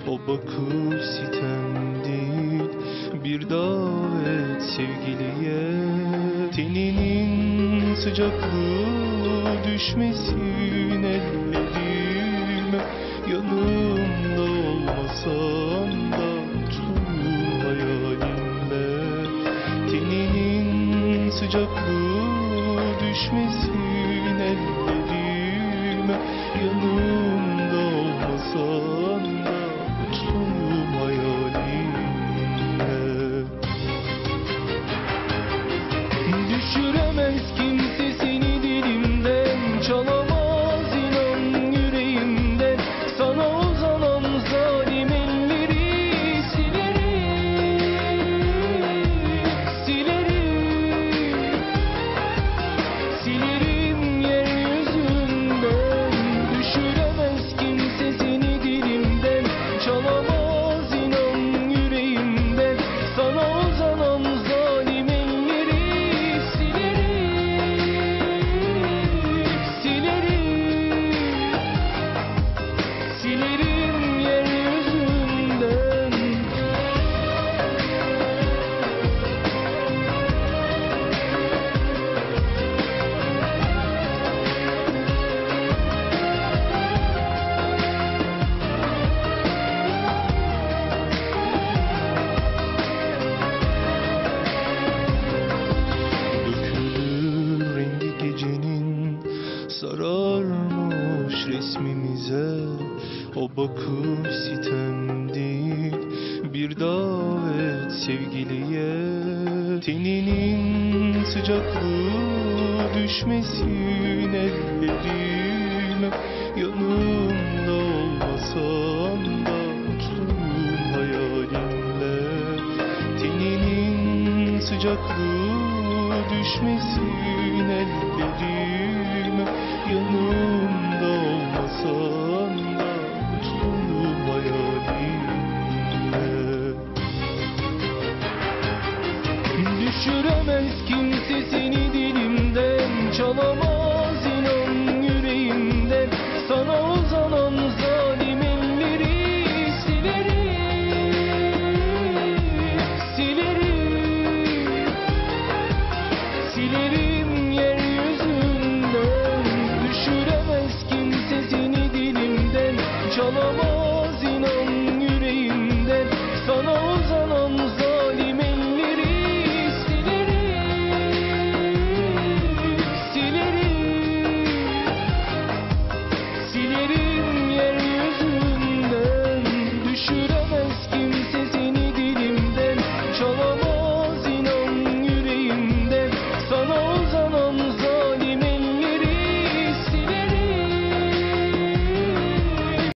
O bakış sitem değil, bir davet sevgiliye. Teninin sıcaklığı düşmesin ellerime. Yanımda olmasan da tutul hayalimle. Teninin sıcaklığı düşmesin ellerime. Yanımda olmasan da tutul hayalimle. Düşüremez kimse seni dilimden, çalamaz inan yüreğimden. Sana uzanan zalim elleri silerim yeryüzünden. Düşüremez kimse seni dilimden, çalamaz inan yüreğimden. Sana uzanan zalim elleri silerim yeryüzünden. Dökülür rengi gecenin, sararmış resmimize. O bakış sitem değil, bir davet sevgiliye. Teninin sıcaklığı düşmesin ellerime. Yanımda olmasan da tutul hayalimle. Teninin sıcaklığı düşmesin ellerime. Yanımda olmasan da tutul hayalimle. Düşüremez kimse seni dilimden, çalamaz inan yüreğimden. Sana uzanan zalim elleri silerim yeryüzünden. Düşüremez kimse seni dilimden, çalamaz